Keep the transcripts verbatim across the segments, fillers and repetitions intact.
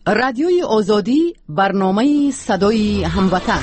رادیوی آزادی، برنامه صدای هموطن.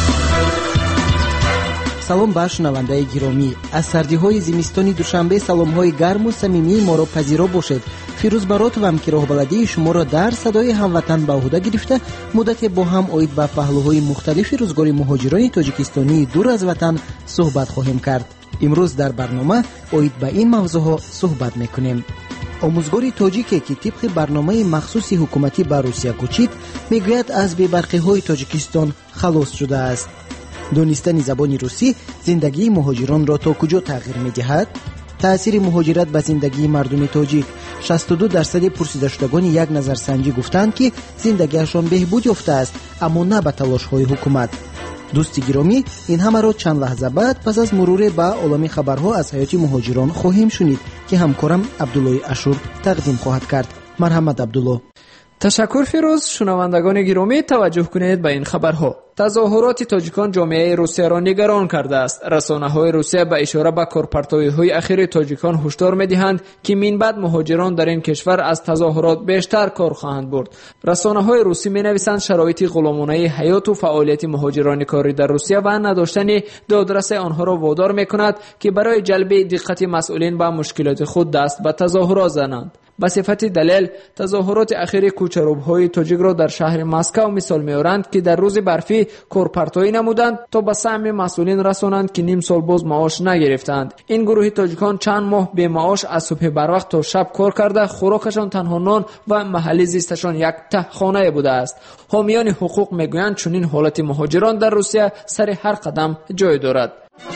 سلام ба шунавандаи гиромӣ. аз сардиҳои зимистони душанбе саломҳои гарму самимии моро пазиро бошед. фирӯз баротовам ки роҳбаладии шуморо дар садои ҳамватан ба уҳда гирифта муддате бо ҳам оид ба паҳлӯҳои мухталифи рӯзгори муҳоҷирони тоҷикистонии дур аз ватан суҳбат хоҳем кард. имрӯз дар барнома оид ба ин мавзӯъҳо суҳбат мекунем. омӯзгори тоҷике ки тибқи барномаи махсуси ҳукуматӣ ба русия кӯчид, мегӯяд аз бебарқиҳои Тоҷикистон халос шудааст. донистани забони русӣ зиндагии муҳоҷиронро то куҷо тағйир медиҳад? таъсири муҳоҷират ба зиндагии мардуми тоҷик. шасту ду дарсади пурсидашудагони як назарсанҷӣ гуфтанд ки зиндагиашон беҳбуд ёфтааст, аммо на ба талошҳои ҳукумат. дӯсти гиромӣ, ин ҳамаро чанд лаҳза баъд пас аз муруре ба олами хабарҳо аз ҳаёти муҳоҷирон хоҳем шунид ки ҳамкорам Абдуллои Ашур тақдим хоҳад кард. марҳамат Абдулло. ташаккур фирӯз. шунавандагони гиромӣ, таваҷҷӯҳ кунед ба ин хабарҳо. тазоҳуроти тоҷикон ҷомеаи русияро нигарон кардааст. расонаҳои русия ба ишора ба корпартоиҳои ахири тоҷикон ҳушдор медиҳанд ки минбаъд муҳоҷирон дар ин кишвар аз тазоҳурот бештар кор хоҳанд бурд. расонаҳои русӣ менависанд шароити ғуломонаи ҳаёту фаъолияти муҳоҷирони кори дар русия ва надоштани додрасӣ онҳоро водор мекунад ки барои ҷалби диққати масъулин ба мушкилоти худ даст ба тазоҳурот зананд. ба сифати далел, тазоҳуроти ахири кӯчарӯбҳои тоҷикро дар шаҳри Москав мисол меоранд ки дар рӯзи барфӣ корпартоӣ намуданд то ба саҳми масъулин расонанд ки ним сол боз маош нагирифтанд. ин гурӯҳи тоҷикон чанд моҳ бемаош аз субҳи барвақт то шаб кор карда, хӯрокашон танҳо нон ва маҳалли зисташон як таҳхонае будааст. ҳомиёни ҳуқуқ мегӯянд чунин ҳолати муҳоҷирон дар Русия сари ҳар қадам ҷой дорад.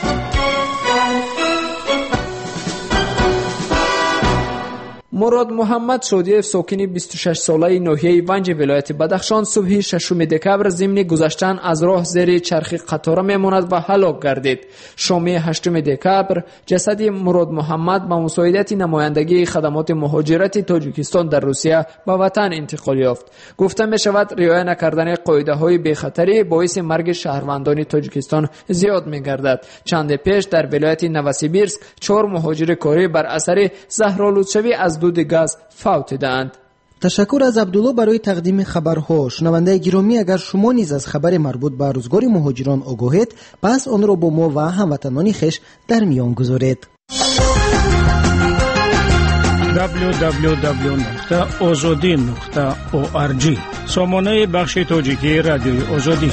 мурод муҳаммад Шодиев, сокини бисту шаш солаи ноҳияи Ванҷи вилояти Бадахшон, субҳи шашуми декабр зимни гузаштан аз роҳ зери чархи қатора мемонад ва ҳалок гардид. шоми ҳаштуми декабр ҷасади Мурод Муҳаммад ба мусоидати намояндагии хадамоти муҳоҷирати Тоҷикистон дар Русия ба ватан интиқол ёфт. гуфта мешавад, риоя накардани қоидаҳои бехатарӣ боиси марги шаҳрвандони Тоҷикистон зиёд мегардад. чанде пеш дар вилояти Новосибирск чор муҳоҷири корӣ бар асари заҳролудшавӣ аз дуди газ фавтидаанд. ташаккур аз Абдулло барои тақдими хабарҳо. шунавандаи гиромӣ, агар шумо низ аз хабари марбут ба рӯзгори муҳоҷирон огоҳед, пас онро бо мо ва ҳамватанони хеш дар миён гузоред. дабл ю дабл ю дабл ю нуқта озодӣ нуқта орг сомонаи бахши тоҷикии радиои озодӣ.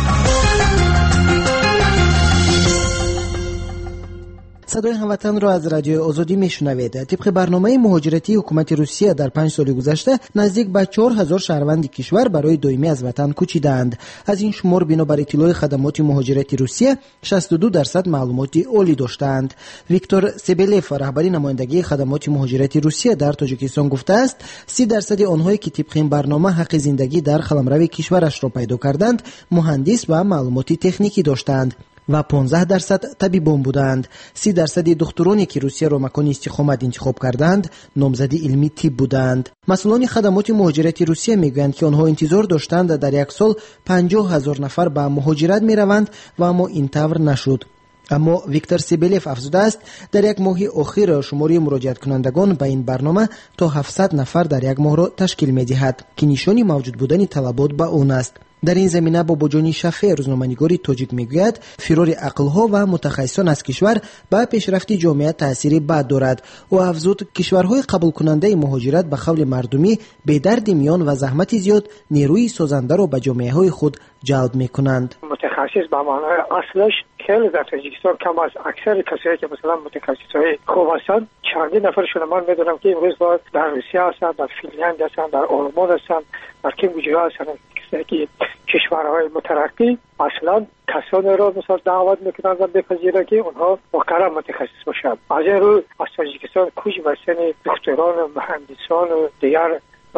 садои ҳамватанро аз радиои озодӣ мешунавед. тибқи барномаи муҳоҷиратии ҳукумати Русия дар панҷ соли гузашта наздик ба чор ҳазор шаҳрванди кишвар барои доимӣ аз ватан кӯчидаанд. аз ин шумор бинобар иттилои хадамоти муҳоҷирати Русия шасту ду дарсад маълумоти олӣ доштаанд. Виктор Себелев, раҳбари намояндагии хадамоти муҳоҷирати Русия дар Тоҷикистон гуфтааст, си дарсади онҳое ки тибқи ин барнома ҳаққи зиндагӣ дар қаламрави кишварашро пайдо карданд, муҳандис ва маълумоти техникӣ доштаанд ва понздаҳ дарсад табибон буданд. си дарсади духтуроне ки Русияро макони истиқомат интихоб карданд, номзади илми тиб буданд. масъулони хадамоти муҳоҷирати Русия мегӯянд ки онҳо интизор доштанд дар як сол панҷоҳ ҳазор нафар ба муҳоҷират мераванд ва аммо ин тавр нашуд. аммо Виктор Себелев афзудааст, дар як моҳи охир шумори муроҷиаткунандагон ба ин барнома то ҳафтсад нафар дар як моҳро ташкил медиҳад, ки нишони мавҷуд будани талабот ба он аст. дар ин замина Бобоҷони Шафе, рӯзноманигори тоҷик, мегӯяд, фирори ақлҳо ва мутахассисон аз кишвар ба пешрафти ҷомеа таъсири бад дорад. ӯ афзуд, кишварҳои қабулкунандаи муҳоҷират ба қавли мардумӣ бедарди миён ва заҳмати зиёд нерӯи созандаро ба ҷомеаҳои худ ҷалб мекунанд. мутахассис ба маънои аслаш خیلی در تاجیکستان کم از اکثر کسایی که مثلا متخصصای خوب هستند چندین نفرشون من میدونم که امروز در روسیه هستند، در فنلاند هستند، در آلمان هستند، در کم گوجه‌ها هستند که کشورهای مترقی اصلا کسانی را مثلا دعوت میکنند و بپذیرند که اونها واقعا متخصص باشند. از این رو از تاجیکستان کوچ بستن دکتران و مهندسان و دیگر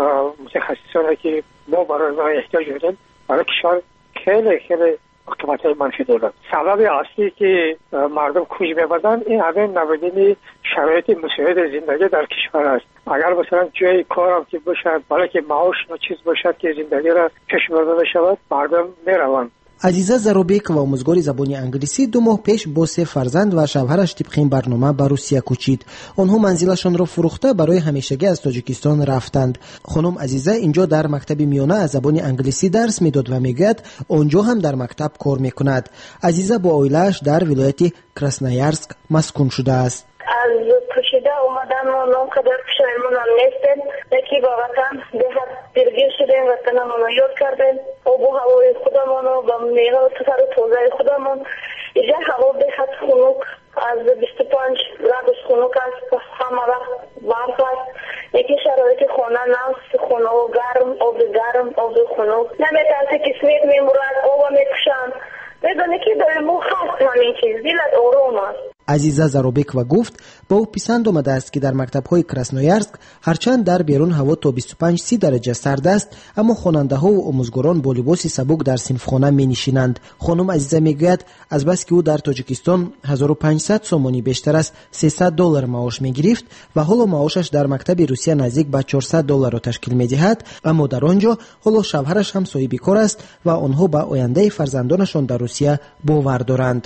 متخصصانی که ما برای ما احتیاج داریم برای کشور خیلی خیلی قیمت‌های منفی دارد. سبب اصلی که مردم کوچ می‌برند این همین نبودن شرایط مساعد زندگی در کشور است. اگر مثلا جای کارم که باشد، بالا که معاش و چیز باشد که زندگی را پیش برده شود، مردم میروند. азиза заробекова омӯзгори забони англисӣ ду моҳ пеш бо се фарзанд ва шавҳараш тибқи ин барнома ба Русия кӯчид. онҳо манзилашонро фурӯхта барои ҳамешагӣ аз Тоҷикистон рафтанд. хонум Азиза инҷо дар мактаби миёна аз забони англисӣ дарс медод ва мегӯяд онҷо ҳам дар мактаб кор мекунад. Азиза бо оилааш дар вилояти Красноярск маскун шудааст. از کشیده اومدم و نام قدر پشایمون هم نیستیم یکی با وطن دهت درگیر شدیم وطن همونو یاد کردیم و با هوای خودمون و با میوه و سفر و توزه خودمون اینجا هوا دهت خنک از بیست و پنج گرادوس خنک است همه وقت برف است یکی شرایط خانه نست خونه و گرم آب گرم آب خنک نمیترسی که سمیت میمورد آب میکشن میدونی که داریم او خست همین چیز دیلت آروم است. азиза заробекова гуфт ба ӯ писанд омадааст ки дар мактабҳои Красноярск ҳарчанд дар берун ҳаво то бисту панҷ си дараҷа сард аст, аммо хонандаҳову омӯзгорон бо либоси сабук дар синфхона менишинанд. хонум Азиза мегӯяд азбаски ӯ дар Тоҷикистон ҳазору панҷсад сомонӣ бештар аз сесад доллар маош мегирифт ва ҳоло маошаш дар мактаби Русия наздик ба чорсад долларро ташкил медиҳад, аммо дар он ҷо ҳоло шавҳараш ҳам соҳиби кор аст ва онҳо ба ояндаи фарзандонашон дар Русия бовар доранд.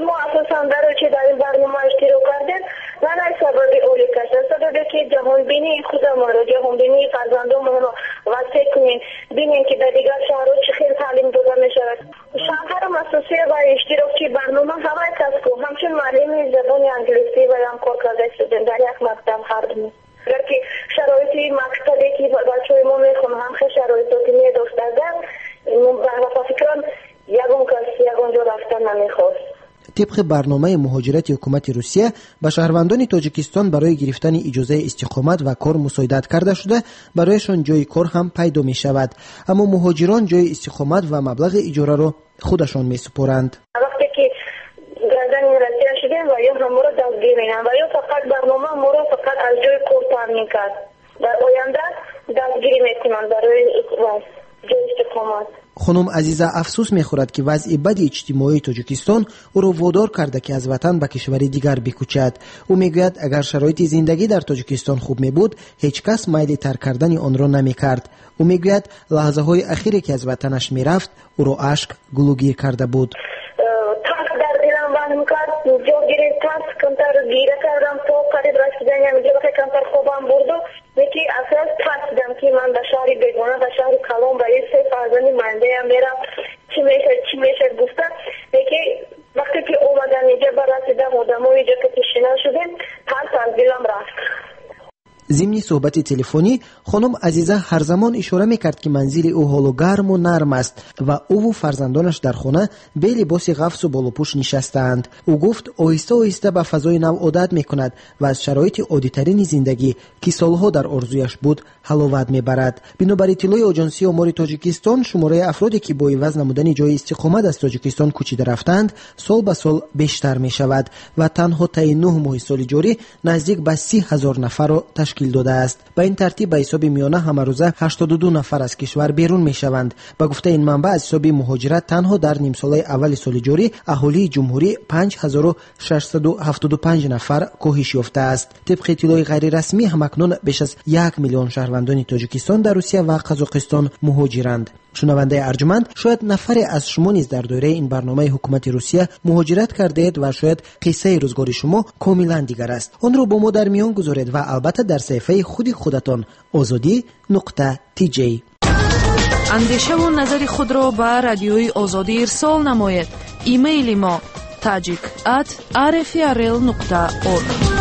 که در این برنامه اشتراک کردن و نه سبب اولی کشن سببی که جهان بینی خودمون رو جهان بینی فرزندانمون رو وسیع کنیم بینیم که در دیگر شهرها چه خیلی تعلیم داده می شود. شهر مؤسسه و اشتراکی برنامه همه کس کو همچون معلمی زبان انگلیسی و هم کار کرده شدن در یک مکتب هر دو. اگر که شرایطی مکتبی که بچه‌های ما میخونن هم خیلی شرایطی می داشتن و فکرم یگون کس یگون جا رفتن نمیخواست. طبق برنامه مهاجرت حکومت روسیه به شهروندان تاجیکستان برای گرفتن اجازه استقامت و کار مساعدت کرده شده برایشان جای کار هم پیدا می شود، اما مهاجران جای استقامت و مبلغ اجاره را خودشان می سپارند. وقتی که گردن رسیده شدیم و یا هم را دستگیر می‌کنند و یا فقط برنامه ما را فقط از جای کار تامین کرد. در آینده دستگیری میکنند برای جای استقامت. خانم عزیزه افسوس می‌خورد که وضع بد اجتماعی تاجیکستان او را وادار کرده که از وطن به کشوری دیگر بکوچد. او میگوید اگر شرایط زندگی در تاجیکستان خوب میبود هیچ کس میل ترک کردن آن را نمیکرد. او میگوید لحظه های اخیری که از وطنش میرفت او را اشک گلوگیر کرده بود. جو گیره تاس کنتر گیره کردم تو قریب رسیدن یا میگه بخی کنتر خوبم بردو میگه اساس تاس دم که من به شهری بگونه به شهری کلام به یه سه فرزنی منده هم میرم چی میشه چی میشه گفتن میگه وقتی که اومدن اینجا برسیدم آدم ها اینجا که تشینه شدیم تاس از دلم رفت. ضمن صحبت تلفنی خانم عزیزه هر زمان اشاره میکرد که منزل او حال و گرم و نرم است و او و فرزندانش در خانه به لباس غفص و بالوپوش نشستند. او گفت آهسته آهسته به فضای نو عادت میکند و از شرایط عادی‌ترین زندگی که سالها در آرزویش بود حلاوت میبرد. بنابر اطلاع آژانسی آمار تاجیکستان شماره افرادی که با عوض نمودن جای استقامت از تاجیکستان کوچیده رفتند سال به سال بیشتر میشود و تنها طی نه ماه سال جاری نزدیک به سی هزار نفر را تشکیل داده است. به این ترتیب به حساب میانه هم روزه هشتاد و دو نفر از کشور بیرون میشوند. به گفته این منبع از حساب مهاجرت تنها در نیم ساله اول سال جاری اهالی جمهوری پنج هزار و ششصد و هفتاد و پنج نفر کاهش یافته است. طبق اطلاع غیر رسمی همکنون بیش از یک میلیون شهروندان تاجیکستان در روسیه و قزاقستان مهاجرند. شنونده ارجمند، شاید نفری از شما نیز در دایره این برنامه حکومت روسیه مهاجرت کرده اید و شاید قصه روزگار شما کاملا دیگر است. آن را با ما در میان گذارید و البته در صفحه خود خودتان آزادی نقطه تی جی. اندیشه و نظر خود را به رادیوی آزادی ارسال نمایید. ایمیل ما tajik at r f r l نقطه org.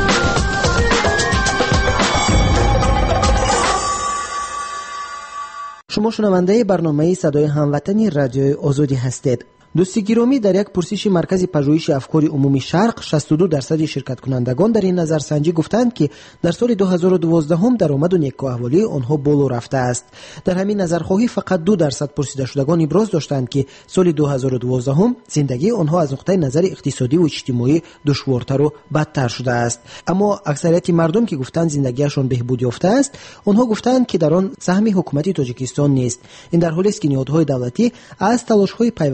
شما شنونده برنامه صدای هموطنی رادیوی آزادی هستید. دوستی گرامی، در یک پرسش مرکز پژوهش افکار عمومی شرق شصت و دو درصد شرکت کنندگان در این نظرسنجی گفتند که در سال دو هزار و دوازده هم درآمد و نیکوحوالی آنها بالا رفته است. در همین نظرخواهی فقط دو درصد پرسیده شدگان ابراز داشتند که سال دو هزار و دوازده هم زندگی آنها از نقطه نظر اقتصادی و اجتماعی دشوارتر و بدتر شده است. اما اکثریت مردم که گفتند زندگیشان بهبود یافته است، آنها گفتند که در آن سهم حکومت تاجیکستان نیست. این در حالی است که نهادهای دولتی از تلاش‌های پیوسته برای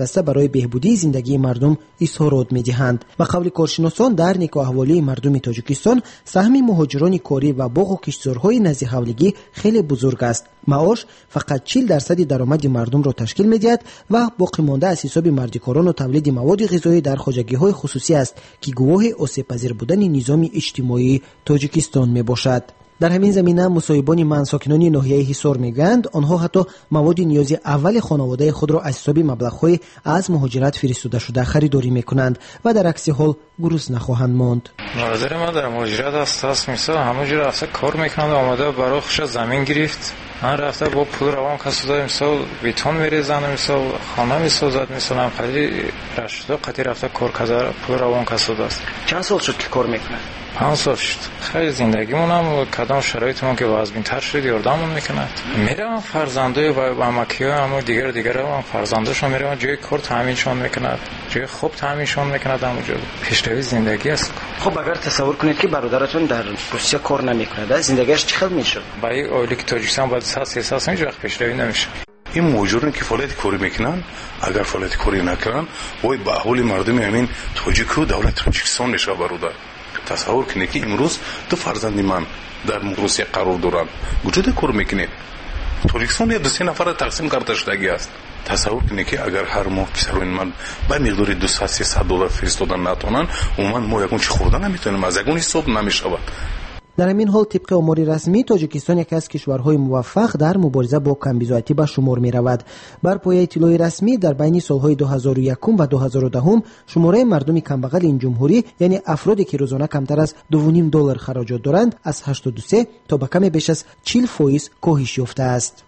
برای بهبودی زندگی مردم اظهارات می‌دهند. به قول کارشناسان در نگاه‌احوالی مردم تاجیکستان سهم مهاجران کاری و باغ و کشتزارهای نزد حولگی خیلی بزرگ است. معاش فقط چهل درصد درآمد مردم را تشکیل می‌دهد و باقی مانده از حساب مردکاران و تولید مواد غذایی در خواجگی‌های خصوصی است که گواه آسیب‌پذیر بودن نظام اجتماعی تاجیکستان میباشد. در همین زمینه مصاحبان منساکنان ناحیه حصار میگویند آنها حتی مواد نیازی اول خانواده خود را از حساب مبلغ‌های از مهاجرت فرستاده شده خریداری میکنند و در عکس حال گروس نخواهند ماند. نظر من در مهاجرت است مثلا همه جا رفته کار میکنند آماده برای خوش زمین گرفت من رفته با پول روان کسوده مثلا بیتون میریزند مثلا خانه میسازد مثلا خیلی رشته قطعی رفته کار کرده پول روان کسوده است. چند سال شد که کار میکنه؟ پنج سال شد. خیلی زندگیمون هم کدام شرایطمون که وضع‌تر شد یاردمون میکند. میرم فرزندای و امکیای هم دیگر دیگر هم فرزنداشون میرم جای کار تامینشون میکند. جای خوب تامینشون میکند همونجا. پیشروی زندگی است. خب اگر تصور کنید که برادرتون در روسیه کار نمیکنه زندگیش چه میشه؟ برای اولی که تاجیکستان باید ساس ساس هیچ وقت پیشروی نمیشه. این مهاجران که فعالیت کاری میکنن اگر فعالیت کاری نکنن وای به احوال مردم همین تاجیک و دولت تاجیکستان میشه برادر. تصور کنید که امروز دو فرزند من در روسیه قرار دارند کجا کار میکنید تاجیکستان یه دو سه نفر تقسیم کرده شدگی است. تصور کنید که اگر هر ماه پسران من با مقدار دویست تا سیصد دلار فرستادن نتونن عموما ما یکون چه خوردن نمیتونیم از یکون حساب نمیشود. در همین حال طبق آمار رسمی تاجیکستان یکی از کشورهای موفق در مبارزه با کمبیزاتی به شمار می رود. بر پایه اطلاع رسمی در بین سالهای دو هزار و یک و دو هزار و ده شماره مردم کمبغل این جمهوری یعنی افرادی که روزانه کمتر از دو و نیم دلار خراجات دارند از هشتاد و سه تا به کم بیش از چهل فیصد کاهش یافته است.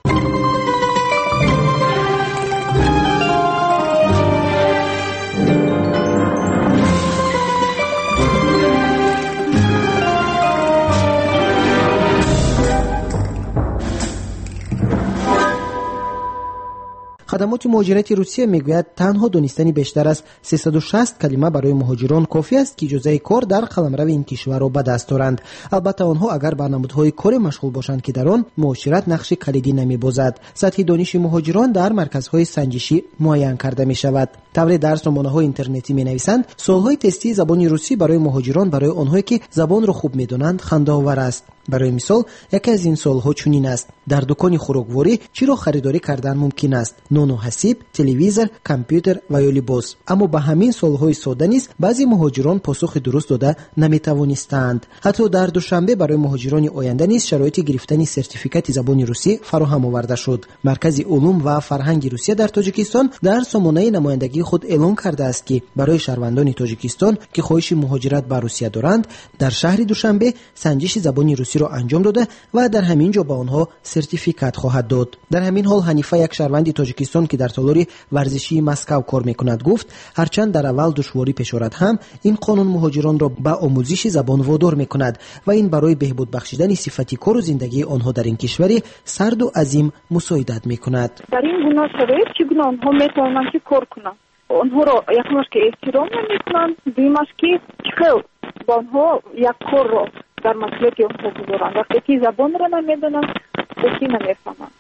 خدمات مهاجرت روسیه میگوید تنها دانستن بیشتر از سیصد و شصت کلمه برای مهاجران کافی است که اجازه کار در قلمرو این کشور را به دست دارند. البته آنها اگر به نمودهای کار مشغول باشند که در آن معاشرت نقش کلیدی نمی‌بازد. سطح دانش مهاجران در مرکزهای سنجشی معین کرده می شود. طبری در رسانه‌های اینترنتی می‌نویسند سالهای تستی زبان روسی برای مهاجران برای آنهایی که زبان را خوب می‌دانند خنده‌آور است. برای مثال یکی از این سالها چنین است: در دکان خوراکواری چی را خریداری کردن ممکن است؟ نان و حسیب، تلویزیون، کامپیوتر و یا لباس. اما به همین سالهای ساده نیز بعضی مهاجران پاسخ درست داده نمی‌توانستند. حتی در دوشنبه برای مهاجران آینده نیز شرایط گرفتن سرتیفیکات زبان روسی فراهم آورده شد. مرکز علوم و فرهنگ روسیه در تاجیکستان در سامانه نمایندگی خود اعلام کرده است که برای شهروندان تاجیکستان که خواهش مهاجرت به روسیه دارند در شهر دوشنبه سنجش زبان روسی را انجام داده و در همین جا به آنها سرتیفیکات خواهد داد. در همین حال حنیفه یک شهروند تاجیکستان که در تالار ورزشی مسکو کار میکند گفت هرچند در اول دشواری پیش آورد هم این قانون مهاجران را به آموزش زبان وادار میکند و این برای بهبود بخشیدن صفت کار و زندگی آنها در این کشور سرد و عظیم مساعدت میکند. در این گونه شرایط چگونه آنها میتوانند که کار کنند؟ آنها را یکمش که احترام نمیکنند، دویمش که خیلی با آنها یک کار را در مسئله آنها گذارند. وقتی که زبان را نمیدانند بسی نمیفهمند.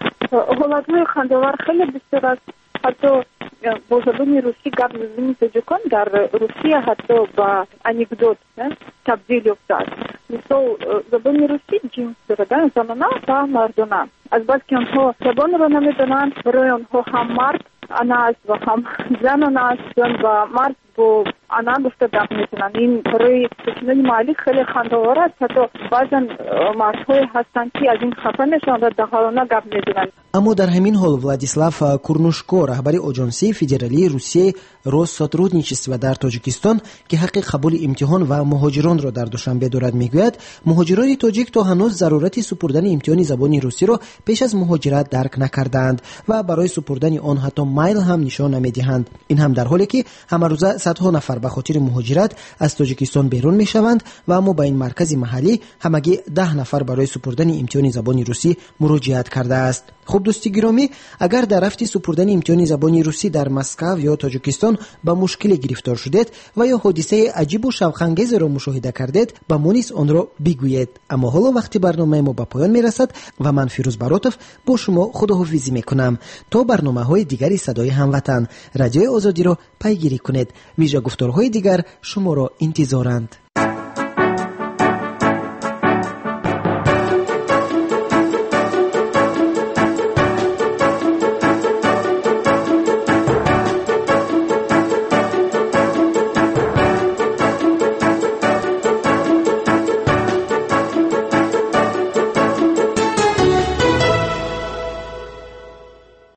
حالتهای خنده‌آور خیلی بسیار است. حتی با زبان روسی گپ زدن تاجیکان در روسیه حتی با انکدوت تبدیل یافته است. مثلا زبان روسی جنس دارد، زنانه و مردانه. از بس که آنها زبان را نمیدانند برای آنها هم مرد انا است و هم زن است و مرد با انا گفته گپ میکنند. این برای کشنای محلی خیلی خنده‌آور است. حتی بعضا مردهای هستند که از این خفه میشوند و دخالانه گپ میزنند. اما در همین حال ولادیسلاف کورنوشکو رهبر آژانسی فدرالی روسیه روسسوترودنیچستو در تاجیکستان که حق قبول امتحان و مهاجران را در دوشنبه دارد میگوید مهاجران تاجیک تا هنوز ضرورت سپردن امتحان زبان روسی را پیش از مهاجرت درک نکردند و برای سپردن آن حتی مایل هم نشان نمیدهند. این هم در حالی که همه روزه صدها نفر به خاطر مهاجرت از تاجیکستان بیرون میشوند و اما به این مرکز محلی همگی ده نفر برای سپردن امتحان زبان روسی مراجعت کرده است. خب دوستی گرامی، اگر در رفت سپردن امتحان زبان روسی در مسکو یا تاجیکستان به مشکل گرفتار شدید و یا حادثه عجیب و شوق‌انگیز را مشاهده کردید، با ما نیز آن را بگویید. اما حالا وقتی برنامه ما به پایان میرسد و من فیروز براتوف با شما خداحافظی میکنم. تا برنامه‌های دیگری صدای هموطن رادیوی آزادی را پیگیری کنید. ویژه گفتارهای دیگر شما را انتظارند.